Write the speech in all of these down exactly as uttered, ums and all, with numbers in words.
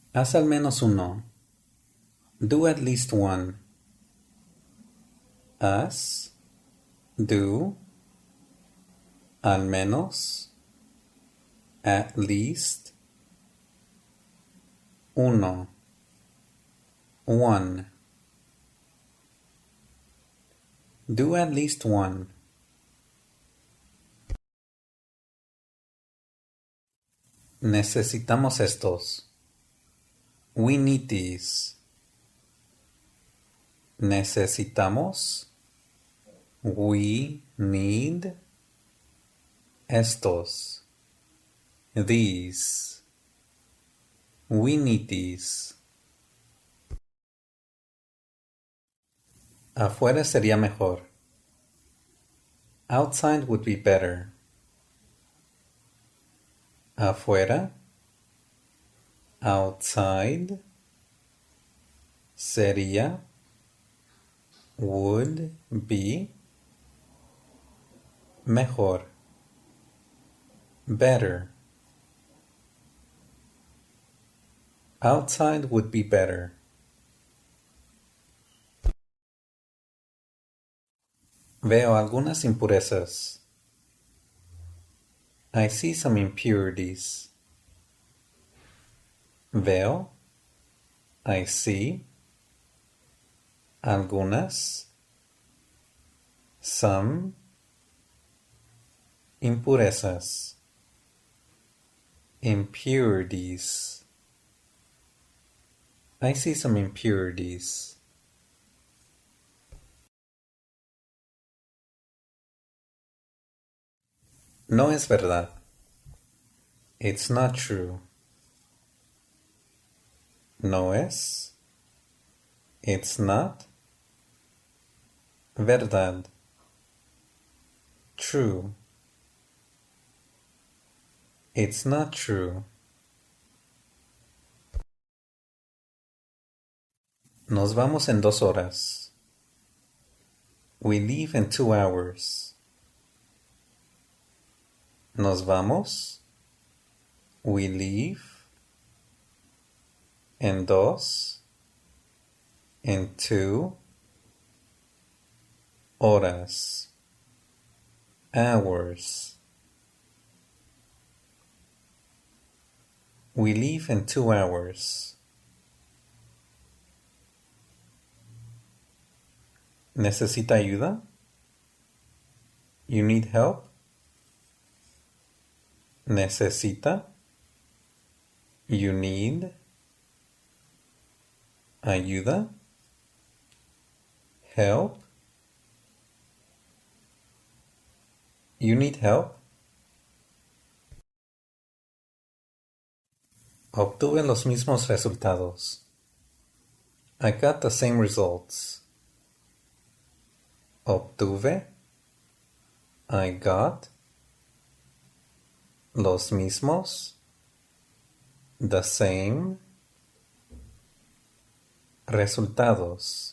Haz al menos uno. Do at least one. Haz, do, al menos, at least, uno, one. Do at least one. Necesitamos estos. We need these. Necesitamos. We need estos. These. We need these. Afuera sería mejor. Outside would be better. Afuera. Outside. Sería. Would be. Mejor. Better. Outside would be better. Veo algunas impurezas. I see some impurities. Veo. I see. Algunas. Some. Impurezas. Impurities. I see some impurities. No es verdad. It's not true. No es. It's not. Verdad. True. It's not true. Nos vamos en dos horas. We leave in two hours. Nos vamos. We leave. En dos. In two. Horas. Hours. We leave in two hours. ¿Necesita ayuda? You need help? Necesita. You need. Ayuda. Help. You need help? Obtuve los mismos resultados. I got the same results. Obtuve. I got. Los mismos. The same. Resultados.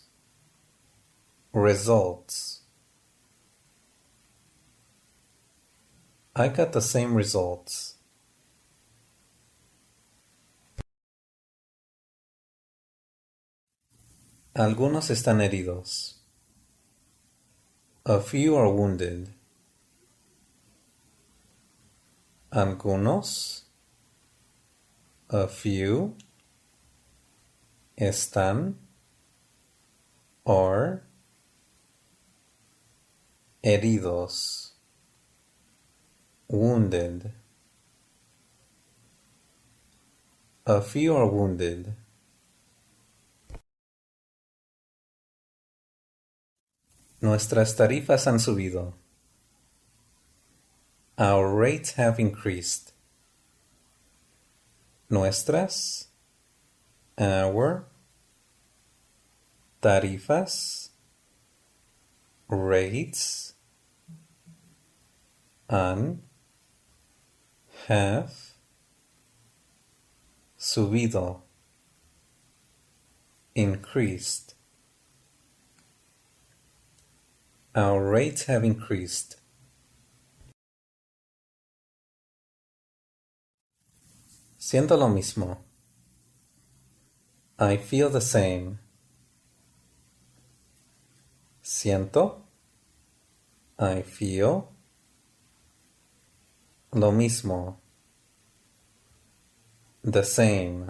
Results. I got the same results. Algunos están heridos. A few are wounded. Algunos. A few. Están. Are. Heridos. Wounded. A few are wounded. Nuestras tarifas han subido. Our rates have increased. Nuestras. Our. Tarifas. Rates. Han. Have. Subido. Increased. Our rates have increased. Siento lo mismo. I feel the same. Siento. I feel. Lo mismo. The same.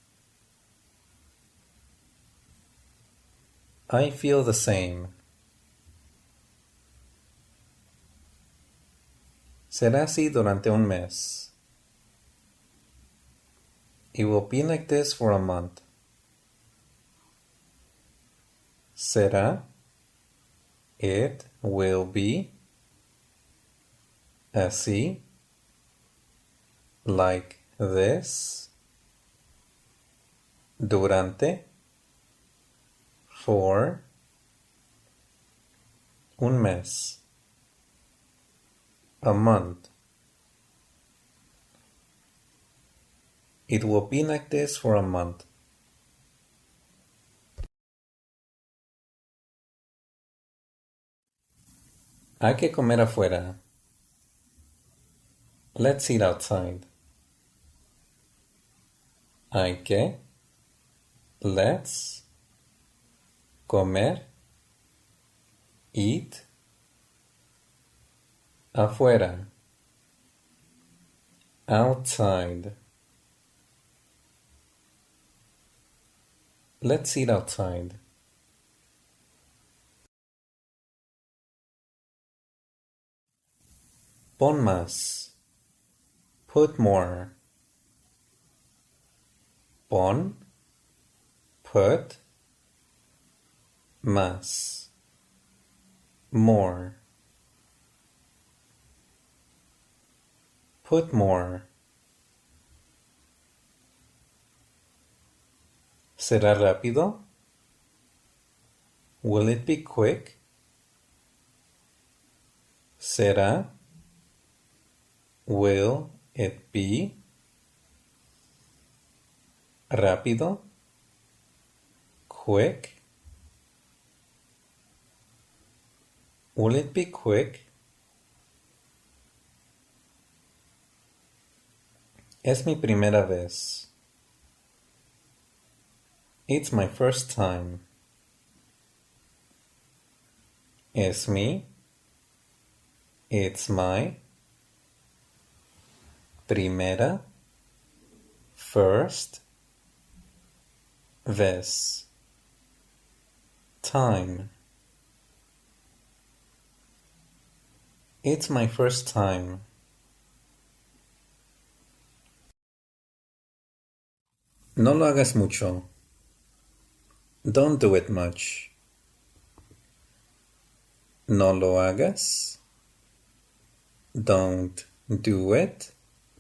I feel the same. Será así durante un mes. It will be like this for a month. Será. It will be. Así. Like this. Durante. For. Un mes. A month. It will be like this for a month. Hay que comer afuera. Let's eat outside. Hay que. Let's. Comer. Eat. Afuera. Outside. Let's eat outside. Pon más. Put more. Pon. Put. Más. More. Put more. ¿Será rápido? Will it be quick? ¿Será? Will it be? Rápido? Quick? Will it be quick? Es mi primera vez. It's my first time. Es mi. It's my. Primera. First. Vez. Time. It's my first time. No lo hagas mucho. Don't do it much. No lo hagas. Don't do it.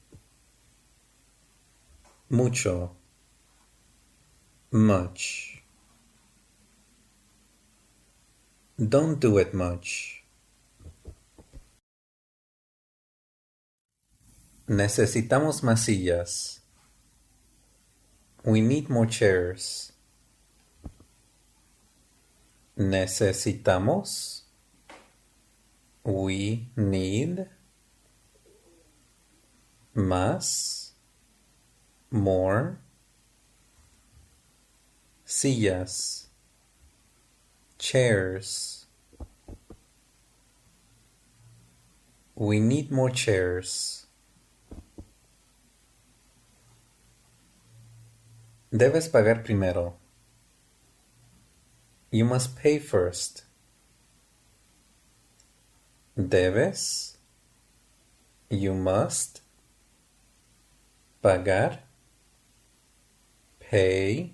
Mucho. Much. Don't do it much. Necesitamos más sillas. We need more chairs. Necesitamos. We need. Más. More. Sillas. Chairs. We need more chairs. Debes pagar primero. You must pay first. Debes. You must. Pagar. Pay.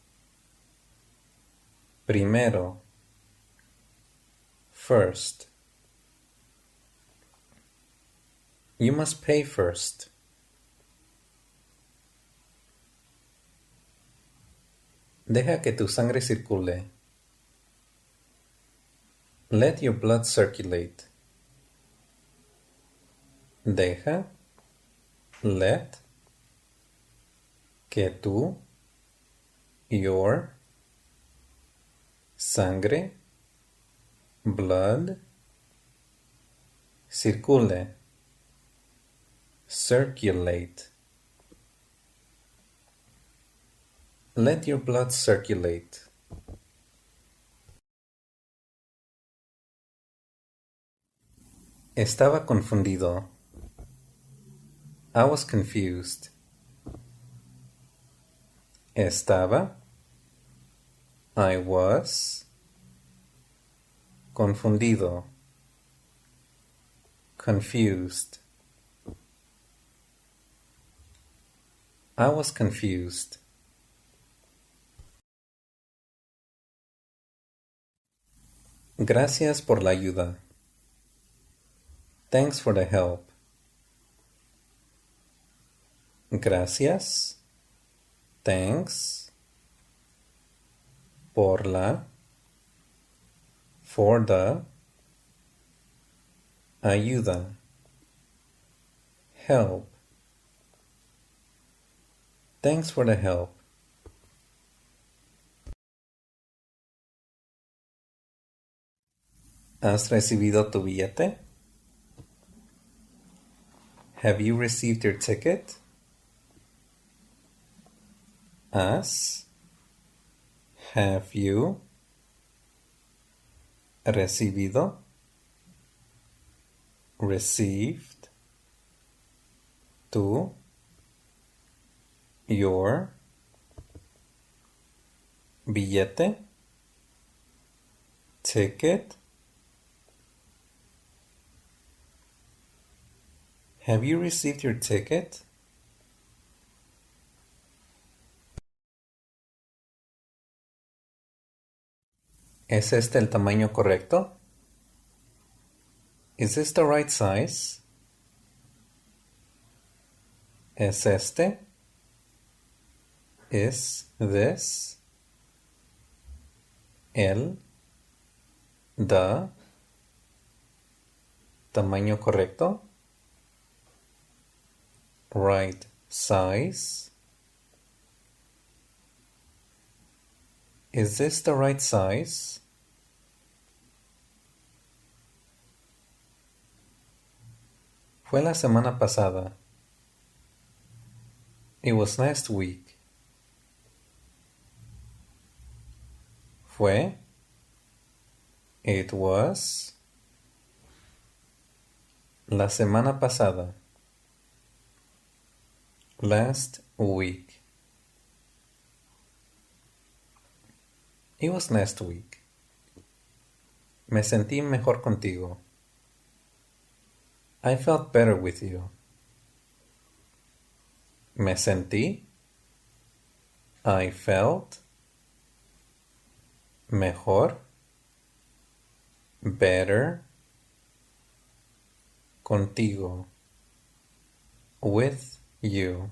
Primero. First. You must pay first. Deja que tu sangre circule. Let your blood circulate. Deja. Let. Que tu. Your. Sangre. Blood. Circule. Circulate. Let your blood circulate. Estaba confundido. I was confused. Estaba. I was. Confundido. Confused. I was confused. Gracias por la ayuda. Thanks for the help. Gracias. Thanks. Por la. For the. Ayuda. Help. Thanks for the help. ¿Has recibido tu billete? Have you received your ticket? ¿Has? Have you? Recibido? Received? Tu? Your? Billete? Ticket? Have you received your ticket? ¿Es este el tamaño correcto? Is this the right size? ¿Es este? Is this? El? The? ¿Tamaño correcto? Right size? Is this the right size? Fue la semana pasada. It was last week. Fue. It was. La semana pasada. Last week. It was last week. Me sentí mejor contigo. I felt better with you. Me sentí. I felt. Mejor. Better. Contigo. With you.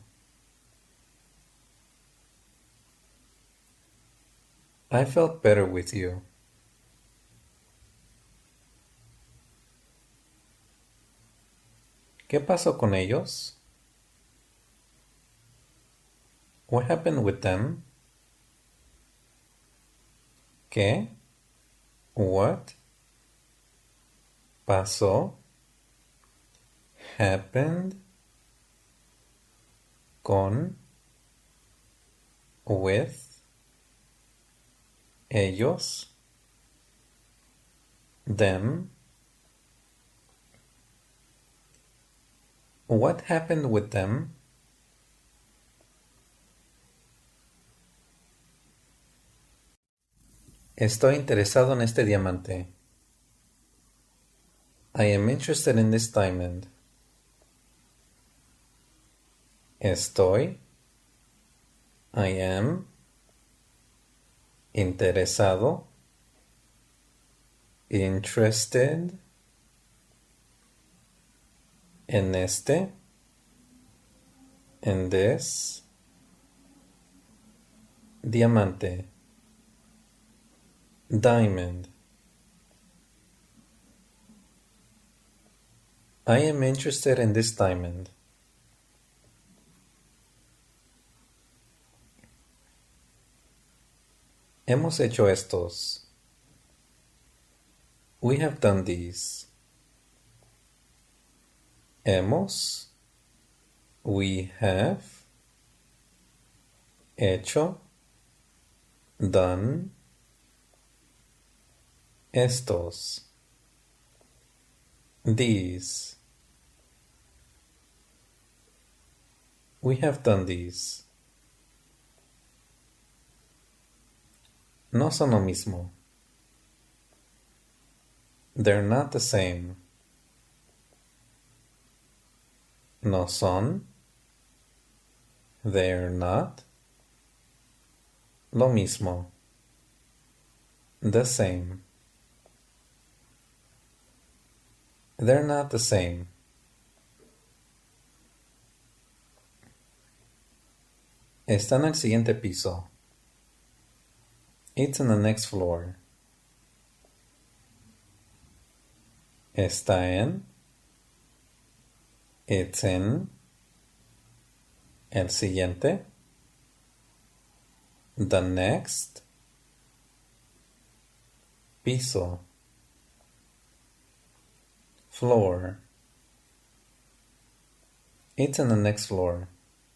I felt better with you. ¿Qué pasó con ellos? What happened with them? ¿Qué? What? Pasó. Happened. Con. With. Ellos. Them. What happened with them? Estoy interesado en este diamante. I am interested in this diamond. Estoy. I am. Interesado. Interested. En este. En this. Diamante. Diamond. I am interested in this diamond. Hemos hecho estos. We have done these. Hemos. We have. Hecho. done, estos, these. We have done these. No son lo mismo. They're not the same. No son. They're not. Lo mismo. The same. They're not the same. Está en el siguiente piso. It's on the next floor. Está en. It's in. El siguiente. The next. Piso. Floor. It's on the next floor.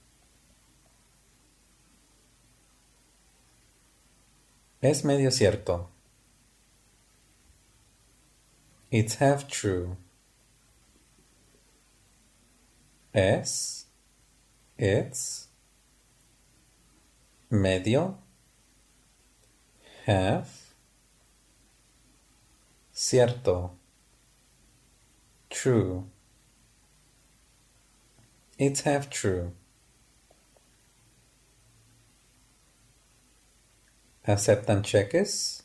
Es medio cierto. It's half true. Es. It's. Medio. Half. Cierto. True. It's half true. ¿Aceptan cheques?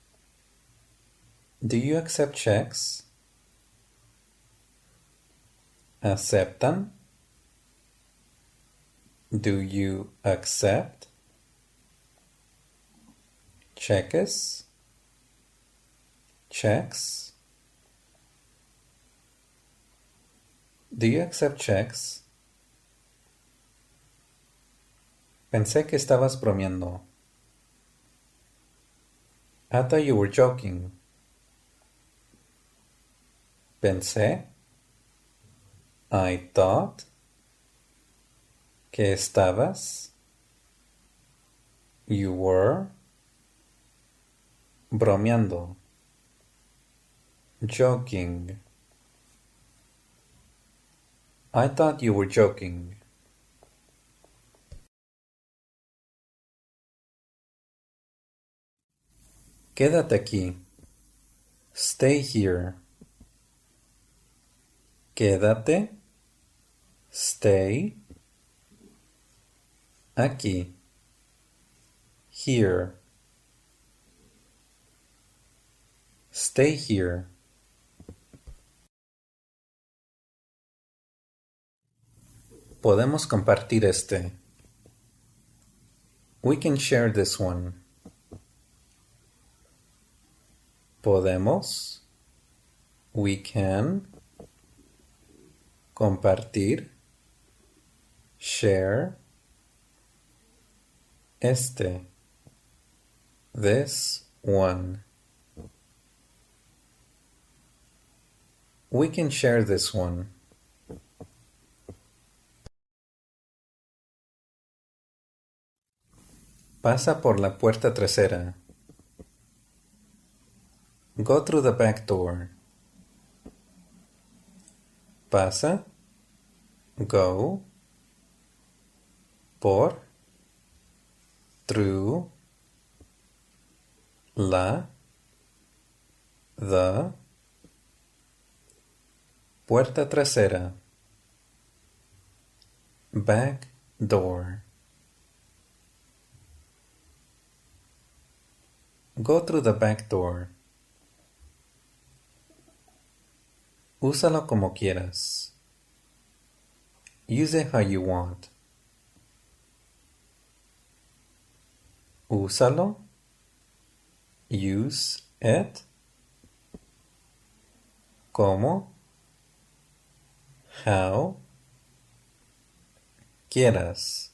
Do you accept checks? ¿Aceptan? Do you accept? Cheques? Checks? Do you accept checks? Pensé que estabas bromeando. I thought you were joking. Pensé. I thought. Que estabas. You were. Bromeando. Joking. I thought you were joking. Quédate aquí. Stay here. Quédate. Stay. Aquí. Here. Stay here. Podemos compartir este. We can share this one. Podemos. We can. Compartir. Share. Este. This one. We can share this one. Pasa por la puerta trasera. Go through the back door. Pasa. Go. Por. Through. La. The. Puerta trasera. Back door. Go through the back door. Úsalo como quieras. Use it how you want. Úsalo. Use it. Como. How. Quieras.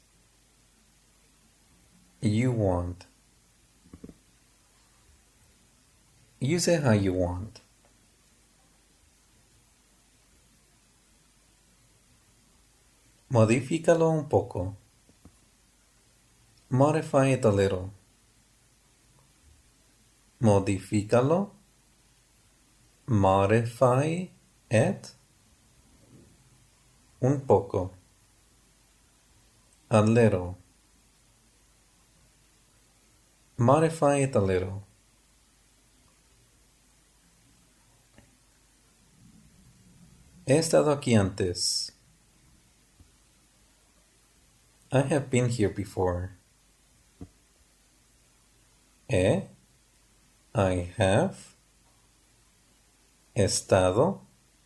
You want. Use it how you want. Modifícalo un poco. Modify it a little. Modifícalo. Modify it. Un poco. A little. Modify it a little. He estado aquí antes. I have been here before. He, I have, estado,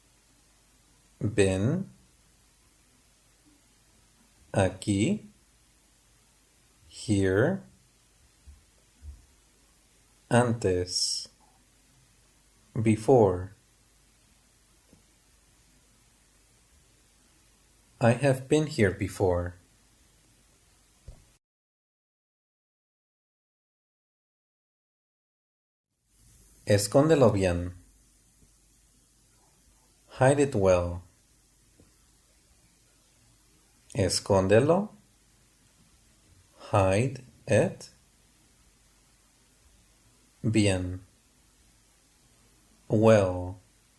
been, aquí, here, antes, before. I have been here before. Escóndelo bien. Hide it well. Escóndelo. Hide it. Bien. Well.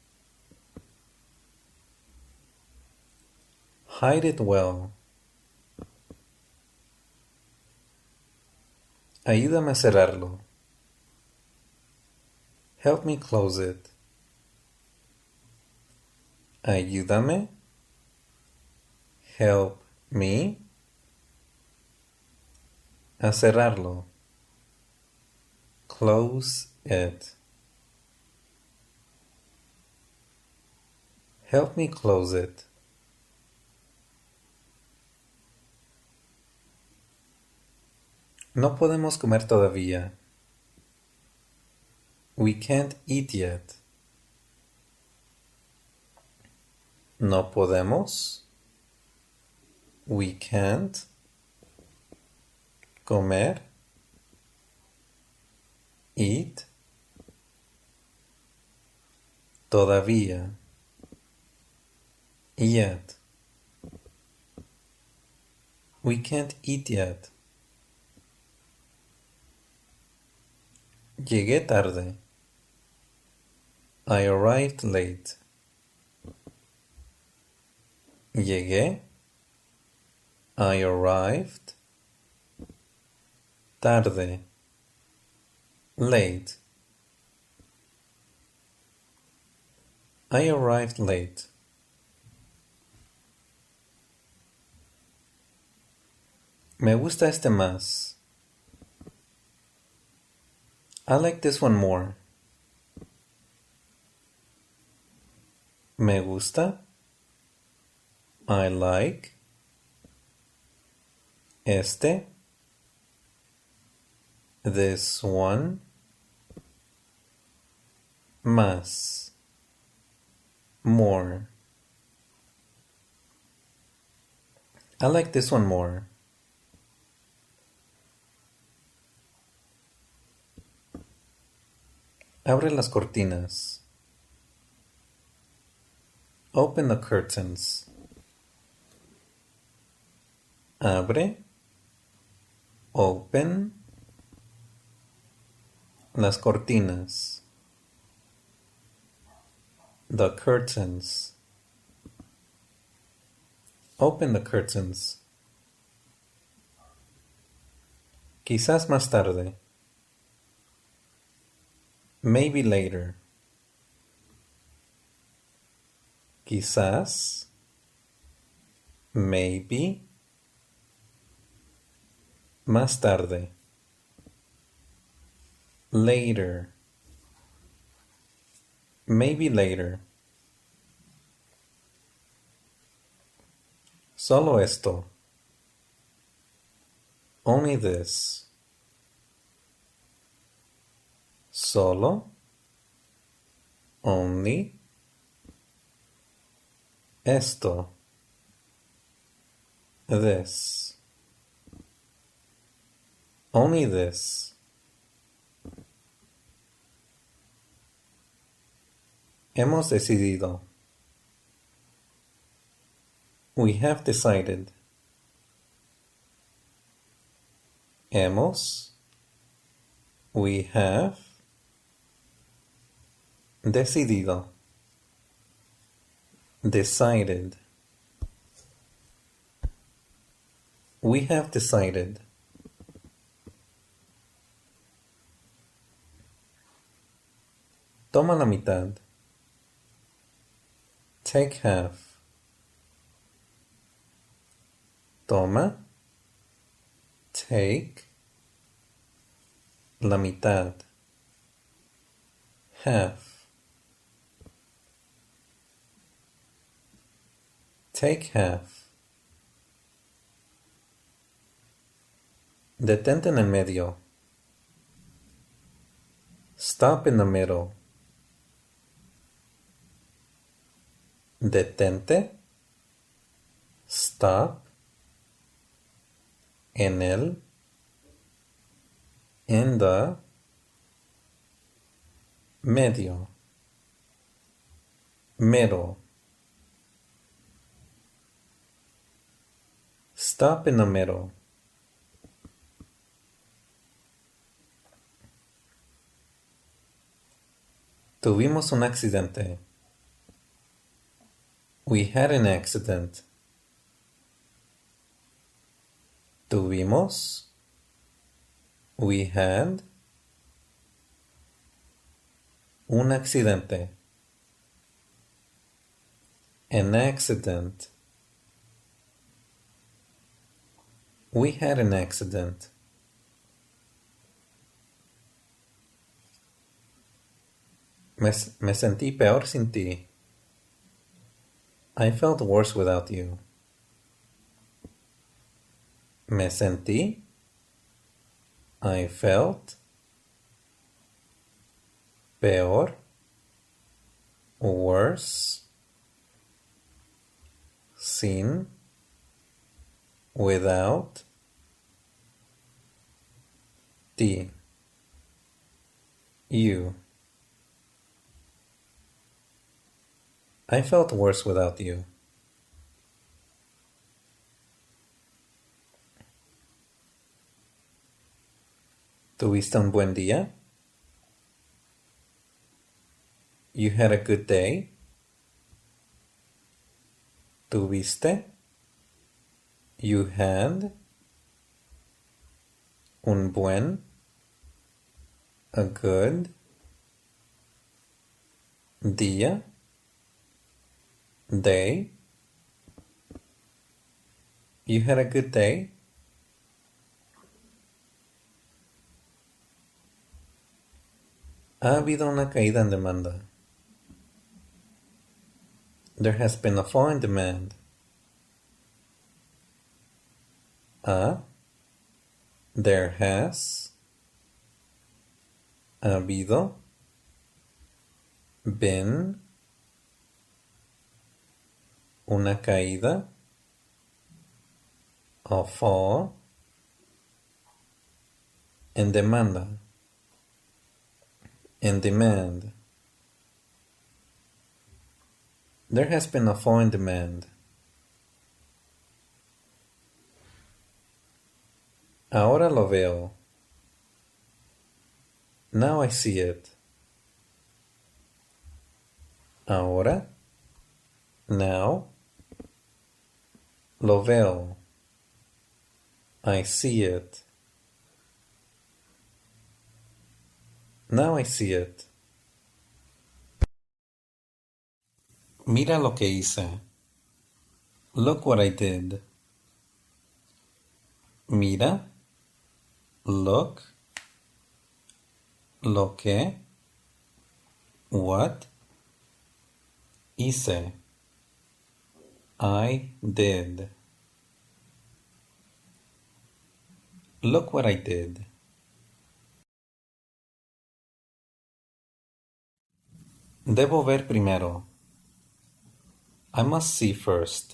Hide it well. Ayúdame a cerrarlo. Help me close it. Ayúdame. Help me a cerrarlo. Close it. Help me close it. No podemos comer todavía. We can't eat yet. No podemos. We can't. Comer. Eat. Todavía. Yet. We can't eat yet. Llegué tarde. I arrived late. Llegué. I arrived. Tarde. Late. I arrived late. Me gusta este más. I like this one more. Me gusta. I like. Este. This one. Más. More. I like this one more. Abre las cortinas. Open the curtains. Abre. Open. Las cortinas. The curtains. Open the curtains. Quizás más tarde. Maybe later. Quizás. Maybe. Más tarde. Later. Maybe later. Solo esto. Only this. Solo. Only. Esto. This. Only this. Hemos decidido. We have decided. Hemos. We have. Decidido. Decided. We have decided. Toma la mitad. Take half. Toma. Take. La mitad. Half. Take half. Detente en el medio. Stop in the middle. Detente. Stop. En el. In the. Medio. Middle. Stop in the middle. Tuvimos un accidente. We had an accident. Tuvimos. We had. Un accidente. An accident. We had an accident. Me, me sentí peor sin ti. I felt worse without you. Me sentí. I felt. Peor. Worse. Sin. Without. Ti. You. I felt worse without you. ¿Tuviste un buen día? You had a good day? ¿Tuviste? You had? Un buen? A good? Día? Day? You had a good day? Ha habido una caída en demanda. There has been a fall in demand. A. There has. Habido. Been. Una caída. A fall. En demanda. In demand. There has been a fall in demand. Ahora lo veo. Now I see it. Ahora. Now. Lo veo. I see it. Now I see it. Mira lo que hice. Look what I did. Mira. Look. Lo que. What. Hice. I did. Look what I did. Debo ver primero. I must see first.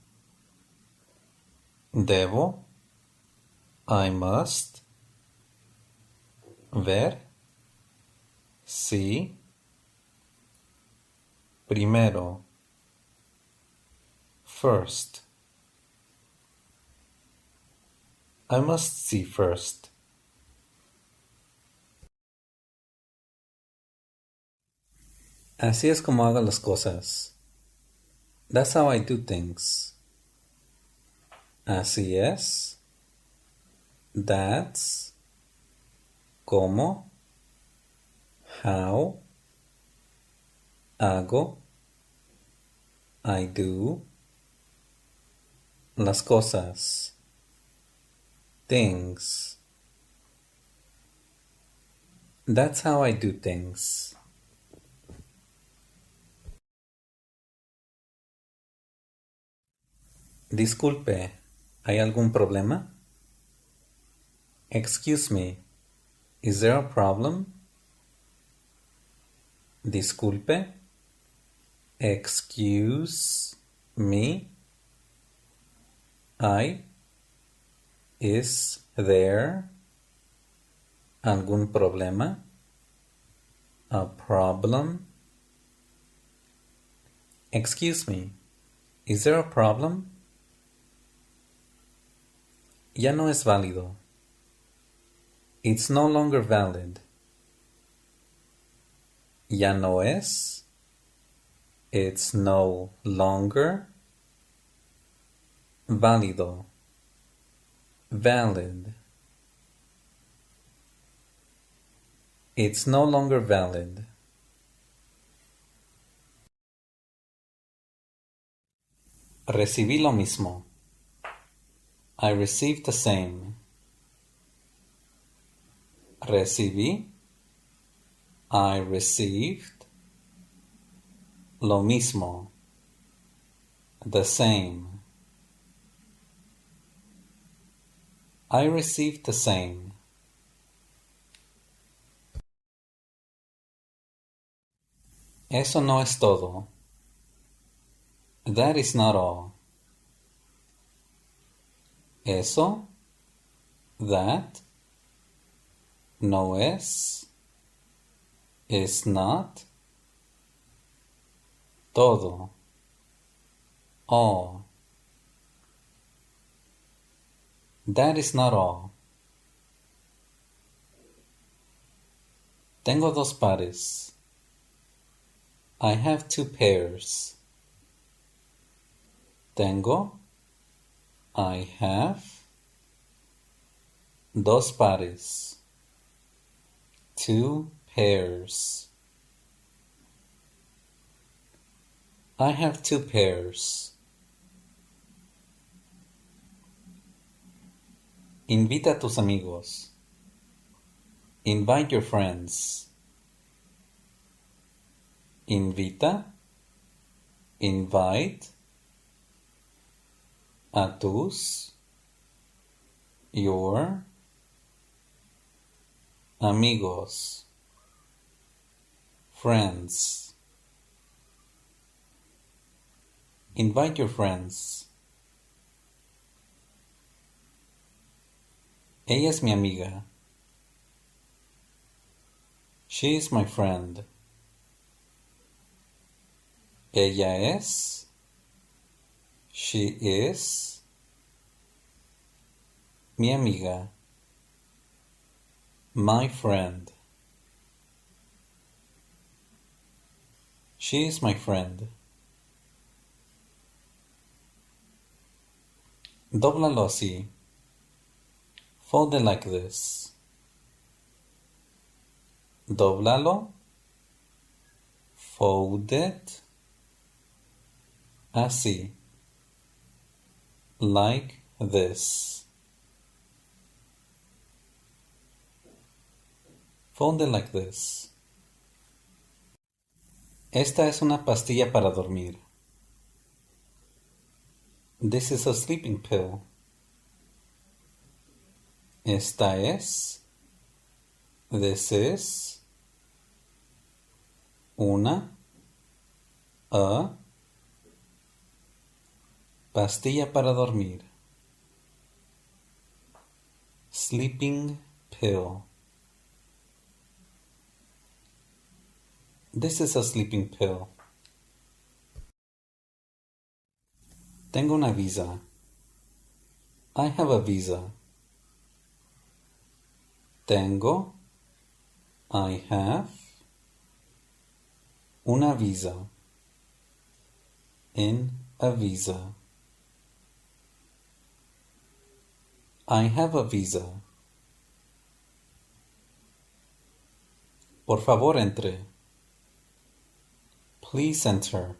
Debo. I must. Ver. See. Primero. First. I must see first. Así es como hago las cosas. That's how I do things. Así es. That's. Como. How. Hago. I do. Las cosas. Things. That's how I do things. Disculpe, ¿hay algún problema? Excuse me, is there a problem? Disculpe. Excuse me. ¿Hay? Is there algún problema? A problem? Excuse me, is there a problem? Ya no es válido. It's no longer valid. Ya no es. It's no longer. Válido. Valid. It's no longer valid. Recibí lo mismo. I received the same. Recibí. I received. Lo mismo. The same. I received the same. Eso no es todo. That is not all. Eso, that, no es, is not, todo, all. That is not all. Tengo dos pares. I have two pairs. Tengo, I have, dos pares, two pairs. I have two pairs. Invita a tus amigos. Invite your friends. Invita, invite, a tus, your, amigos, friends. Invite your friends. Ella es mi amiga. She is my friend. Ella es. She is. Mi amiga. My friend. She is my friend. Dóblalo así. Fold it like this. Dóblalo. Fold it. Así. Like this. Fold it like this. Esta es una pastilla para dormir. This is a sleeping pill. Esta es. This is. Una. A. Pastilla para dormir. Sleeping pill. This is a sleeping pill. Tengo una visa. I have a visa. Tengo. I have. Una visa. In a visa. I have a visa. Por favor, entre. Please enter.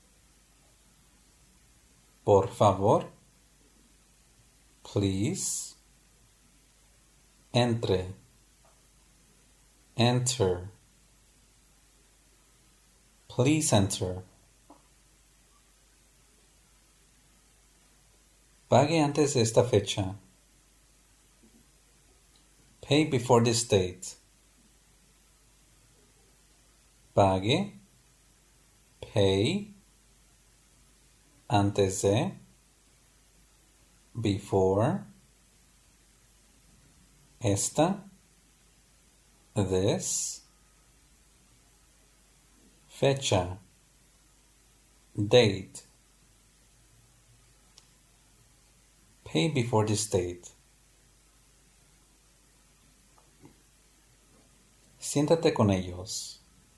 Por favor. Please. Entre. Enter. Please enter. Pague antes de esta fecha. Pay before this date. Pague. Pay. Antes de. Before. Esta. This. Fecha. Date. Pay before this date. Siéntate con ellos.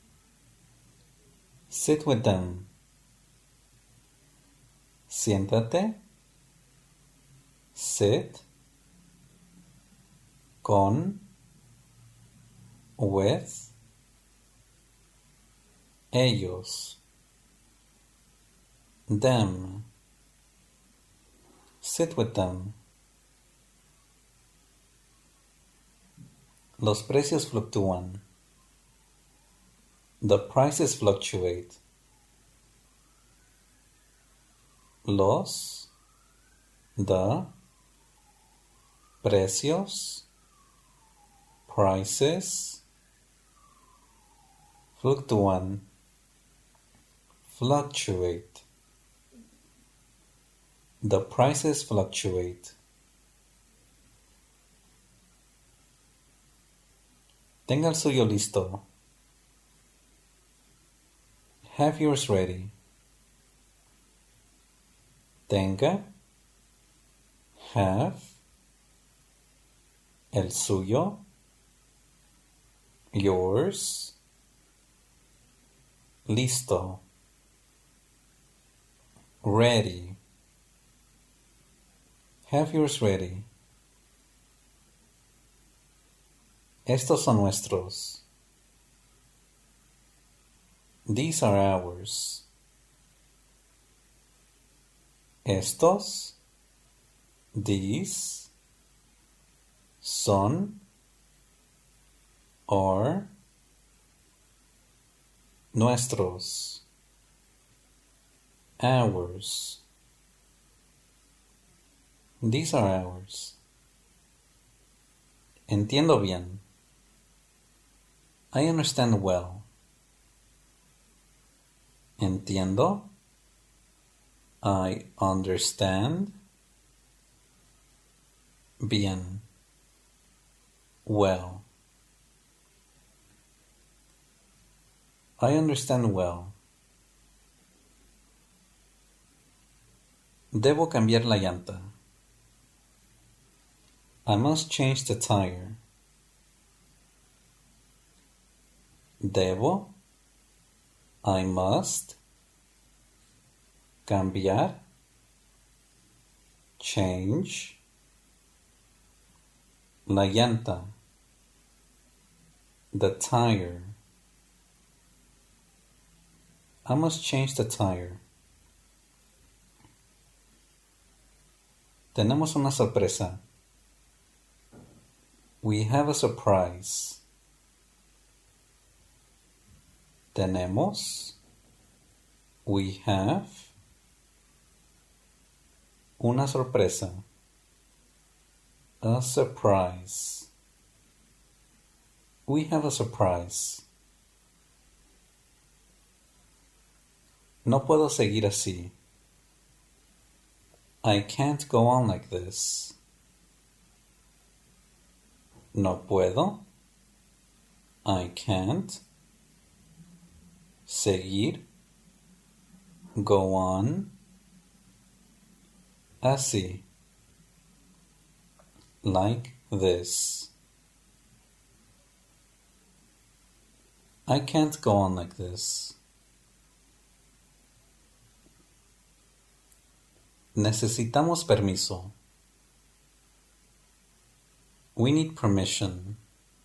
Sit with them. Siéntate. Sit. Con. With. Ellos. Them. Sit with them. Los precios fluctúan. The prices fluctuate. Los. The. Precios. Prices. Fluctúan. Fluctuate. The prices fluctuate. Tenga el suyo listo. Have yours ready. Tenga. Have. El suyo. Yours. Listo. Ready. Have yours ready. Estos son nuestros. These are ours. Estos. These. Son. Are. Nuestros. Ours. These are ours. Entiendo bien. I understand well. Entiendo. I understand. Bien. Well. I understand well. Debo cambiar la llanta. I must change the tire. Debo. I must. Cambiar. Change. La llanta. The tire. I must change the tire. Tenemos una sorpresa. We have a surprise. Tenemos. We have. Una sorpresa. A surprise. We have a surprise. No puedo seguir así. I can't go on like this. No puedo. I can't. Seguir. Go on. Así. Like this. I can't go on like this. Necesitamos permiso. We need permission.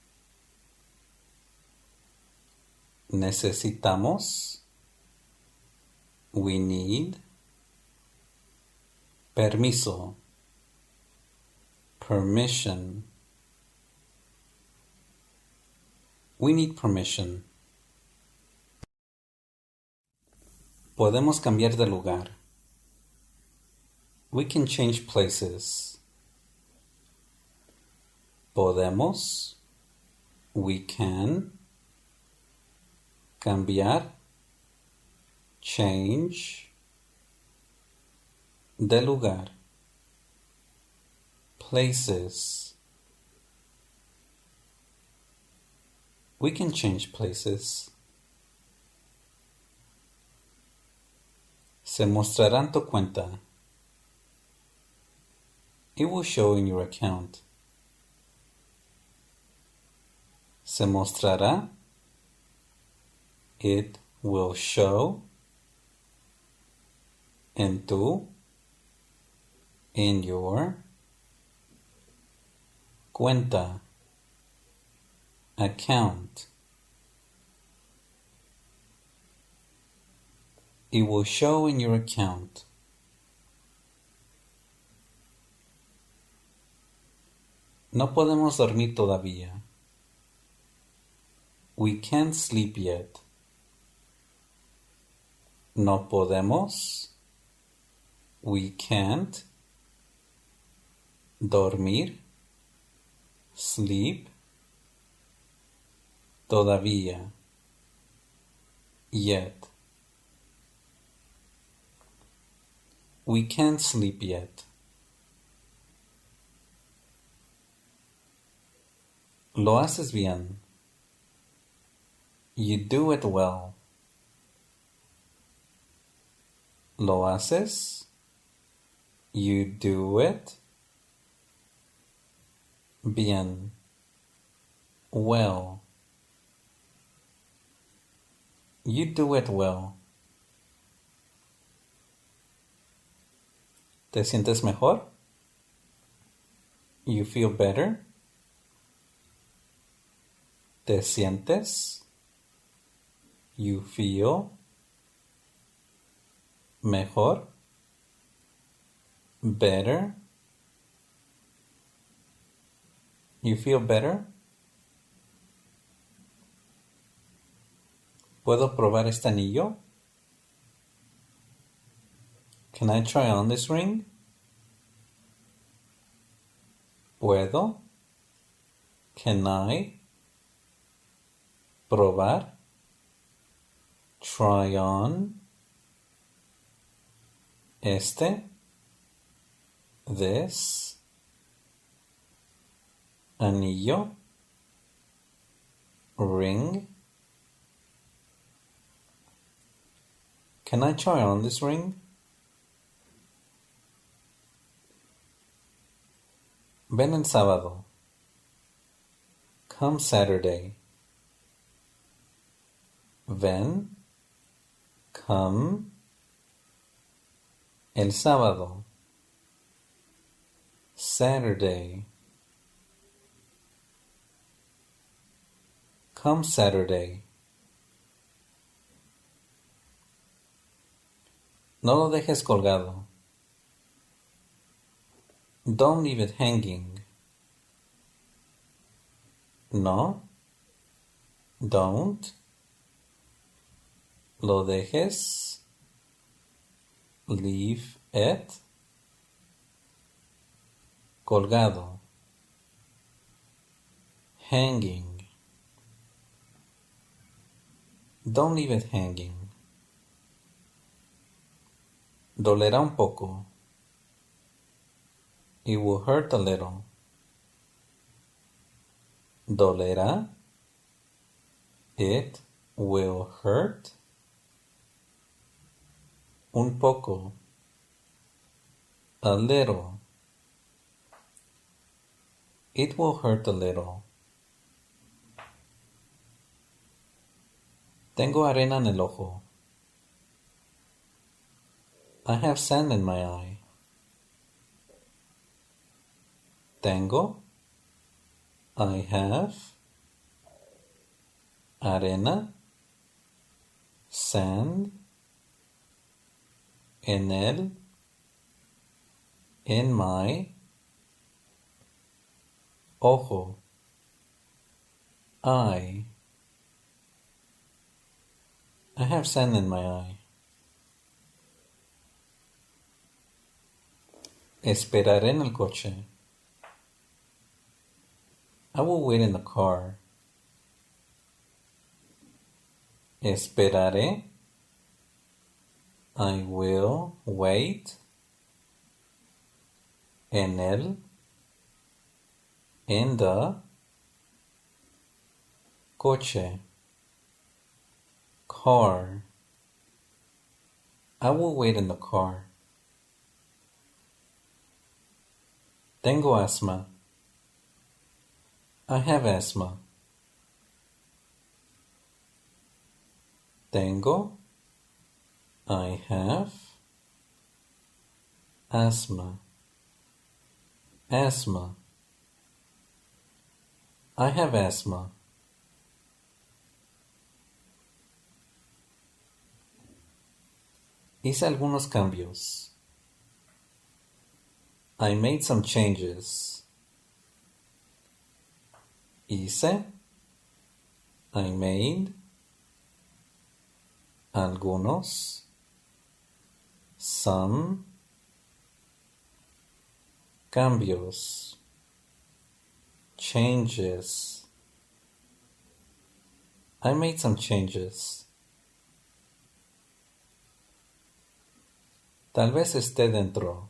Necesitamos. We need. Permiso. Permission. We need permission. Podemos cambiar de lugar. We can change places. Podemos. We can. Cambiar. Change. De lugar. Places. We can change places. Se mostrará en tu cuenta. It will show in your account. Se mostrará. It will show. En tu. In your. Cuenta. Account. It will show in your account. No podemos dormir todavía. We can't sleep yet. No podemos. We can't. Dormir. Sleep. Todavía. Yet. We can't sleep yet. Lo haces bien. You do it well. Lo haces. You do it. Bien. Well. You do it well. ¿Te sientes mejor? You feel better? ¿Te sientes? You feel? Mejor? Better? You feel better? ¿Puedo probar este anillo? Can I try on this ring? ¿Puedo? Can I? Probar? Try on? Este? This? Anillo? Ring? Can I try on this ring? Ven el sábado. Come Saturday. Ven. Come. El sábado. Saturday. Come Saturday. No lo dejes colgado. Don't leave it hanging. No. Don't. Lo dejes. Leave it. Colgado. Hanging. Don't leave it hanging. Dolerá un poco. It will hurt a little. Dolerá. It will hurt. Un poco. A little. It will hurt a little. Tengo arena en el ojo. I have sand in my eye. Tengo. I have. Arena. Sand. En él. In my. Ojo. Eye. I have sand in my eye. Esperaré en el coche. I will wait in the car. Esperaré. I will wait. En el. In the. Coche. Car. I will wait in the car. Tengo asma. I have asthma. Tengo. I have. Asthma. Asthma. I have asthma. Hice algunos cambios. I made some changes. Hice. I made. Algunos. Some. Cambios. Changes. I made some changes. Tal vez esté dentro.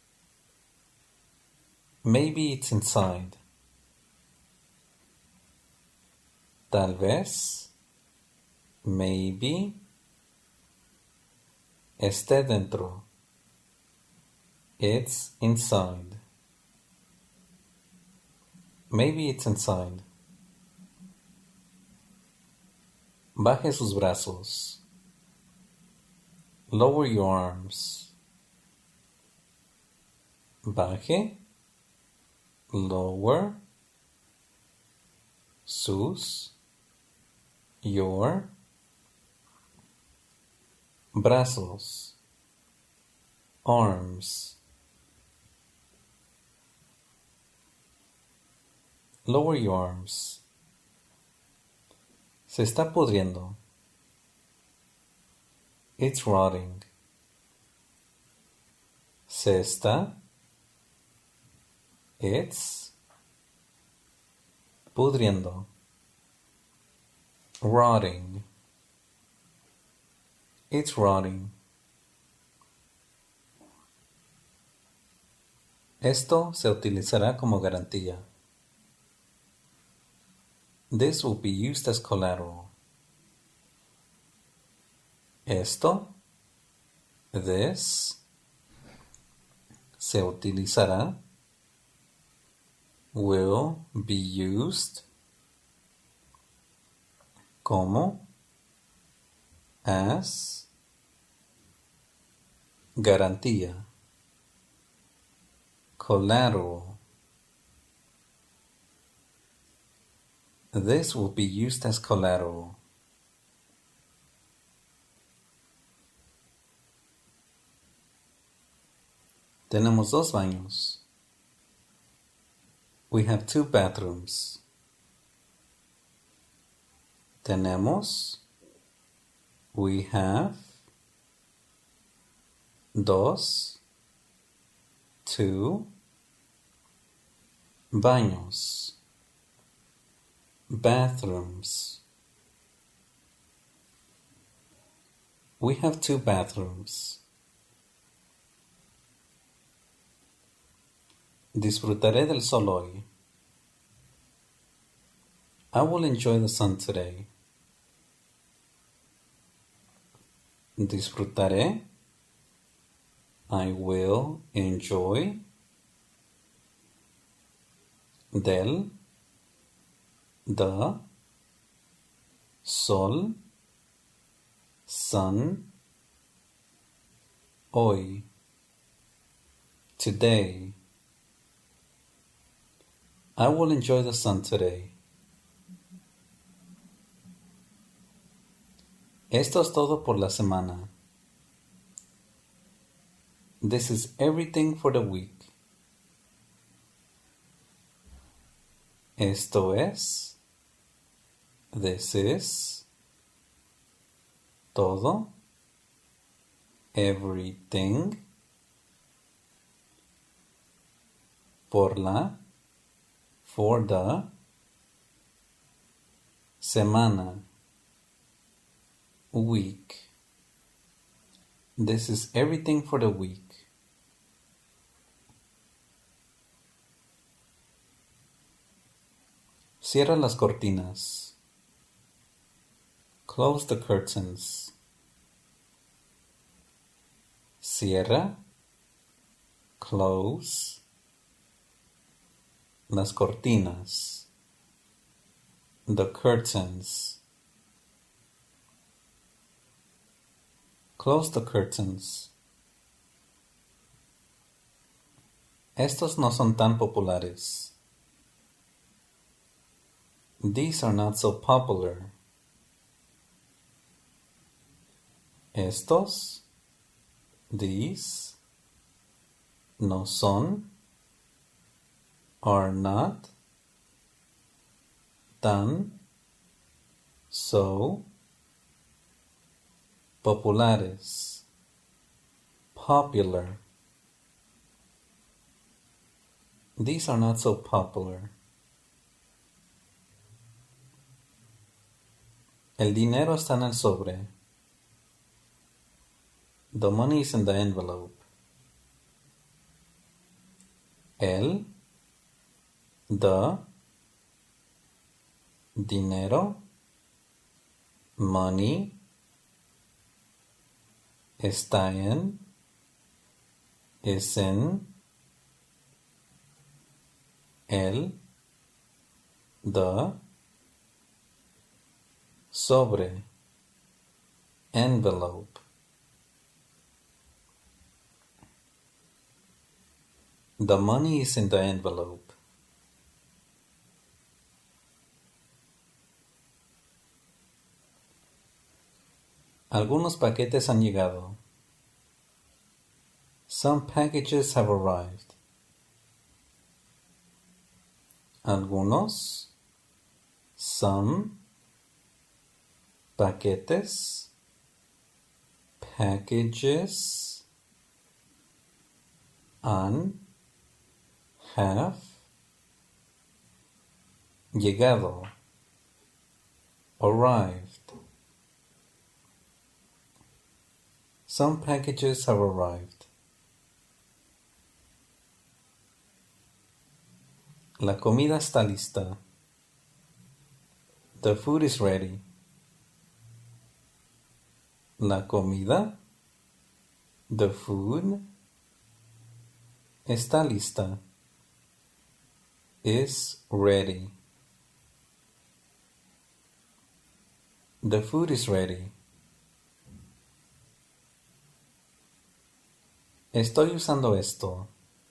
Maybe it's inside. Tal vez. Maybe. Esté dentro. It's inside. Maybe it's inside. Baje sus brazos. Lower your arms. Baje. Lower. Sus. Your. Brazos. Arms. Lower your arms. Se está pudriendo. It's rotting. Se está. It's. Pudriendo. Rotting. It's rotting. Esto se utilizará como garantía. This will be used as collateral. Esto, this, se utilizará, will be used, como, as, garantía, collateral. This will be used as collateral. Tenemos dos baños. We have two bathrooms. Tenemos. We have. Dos. Two. Baños. Bathrooms. We have two bathrooms. Disfrutaré del sol hoy. I will enjoy the sun today. Disfrutaré. I will enjoy. Del. The. Sol. Sun. Hoy. Today. I will enjoy the sun today. Esto es todo por la semana. This is everything for the week. Esto es. This is. Todo. Everything. Por la. For the. Semana. Week. This is everything for the week. Cierra las cortinas. Close the curtains. Cierra. Close. Las cortinas. The curtains. Close the curtains. Estos no son tan populares. These are not so popular. Estos, these, no son, are not, tan, so, populares, popular. These are not so popular. El dinero está en el sobre. The money is in the envelope. El, the, dinero, money, está en, es en, el, the, sobre, envelope. The money is in the envelope. Algunos paquetes han llegado. Some packages have arrived. Algunos, some, paquetes, packages, han, have, llegado, arrived. Some packages have arrived. La comida está lista. The food is ready. La comida, the food, está lista. Is ready. The food is ready. Estoy usando esto.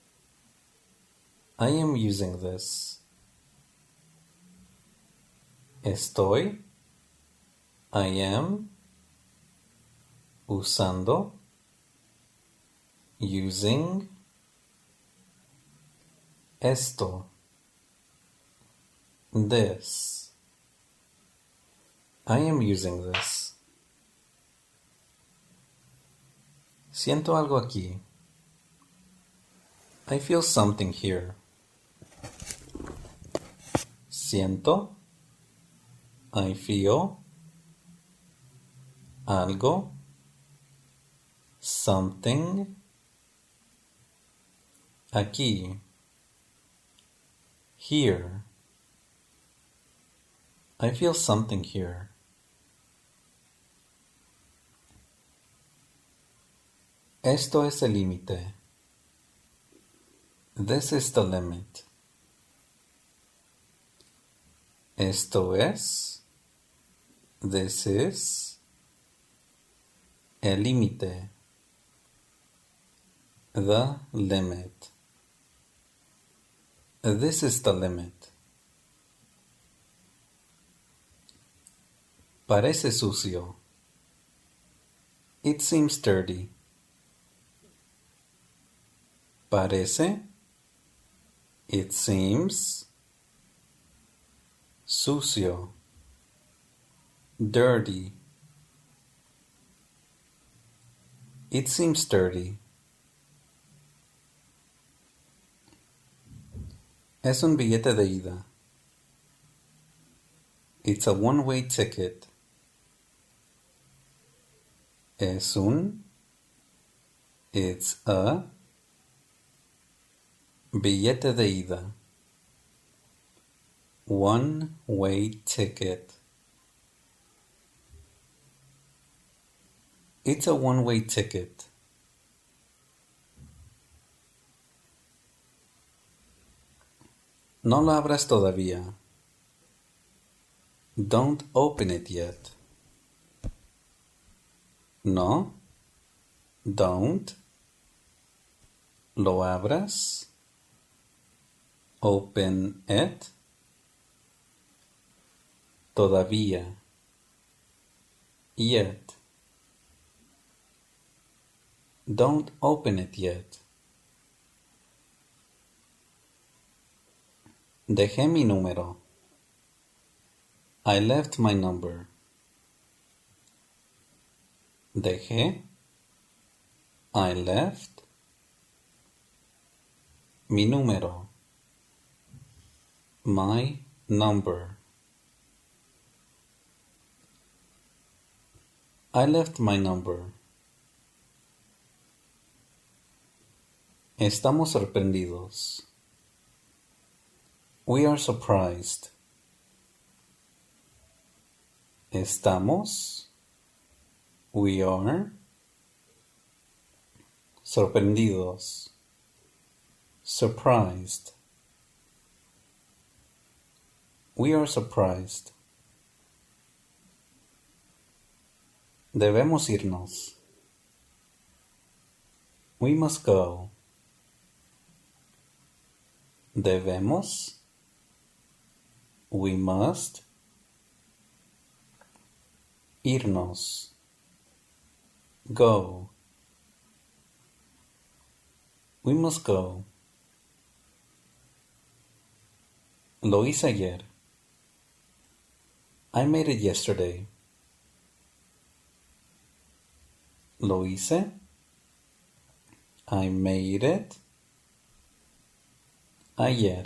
I am using this. Estoy, I am, usando, using, esto, this. I am using this. Siento algo aquí. I feel something here. Siento, I feel, algo, something, aquí, here. I feel something here. Esto es el límite. This is the limit. Esto es, this is, el límite, the limit. This is the limit. Parece sucio. It seems dirty. Parece. It seems. Sucio. Dirty. It seems dirty. Es un billete de ida. It's a one-way ticket. Es un. It's a. Billete de ida. One-way ticket. It's a one-way ticket. No lo abras todavía. Don't open it yet. No. Don't. Lo abras. Open it. Todavía. Yet. Don't open it yet. Dejé mi número. I left my number. Dejé. I left. Mi número. My number. I left my number. Estamos sorprendidos. We are surprised. Estamos. We are. Sorprendidos. Surprised. We are surprised. Debemos irnos. We must go. Debemos. We must. Irnos. Go. We must go. Lo hice ayer. I made it yesterday. Lo hice. I made it. Ayer.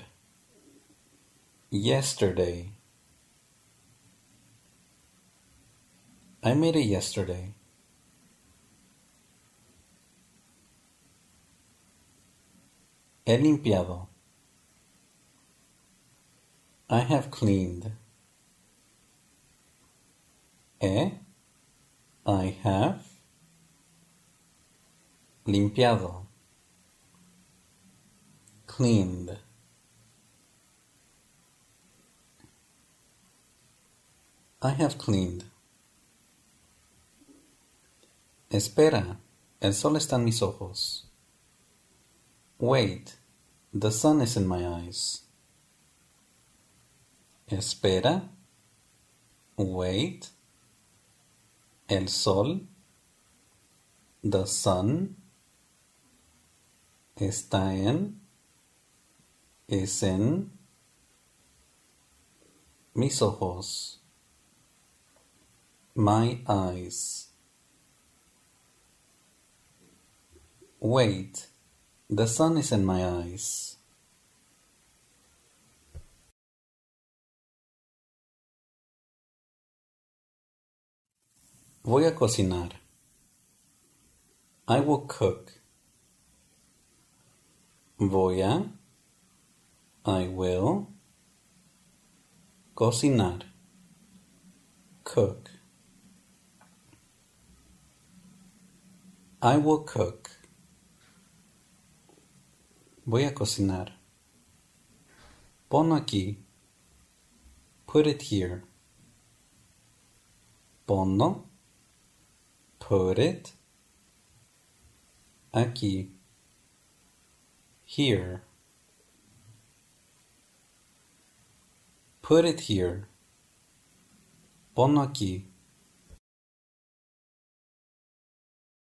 Yesterday. I made it yesterday. He limpiado. I have cleaned. He. I have. Limpiado. Cleaned. I have cleaned. Espera, el sol está en mis ojos. Wait, the sun is in my eyes. Espera. Wait. El sol. The sun. Está en. Es en. Mis ojos. My eyes. Wait. The sun is in my eyes. Voy a cocinar. I will cook. Voy a. I will. Cocinar. Cook. I will cook. Voy a cocinar. Ponlo aquí. Put it here. Ponlo. Put it. Aquí. Here. Put it here. Ponlo aquí.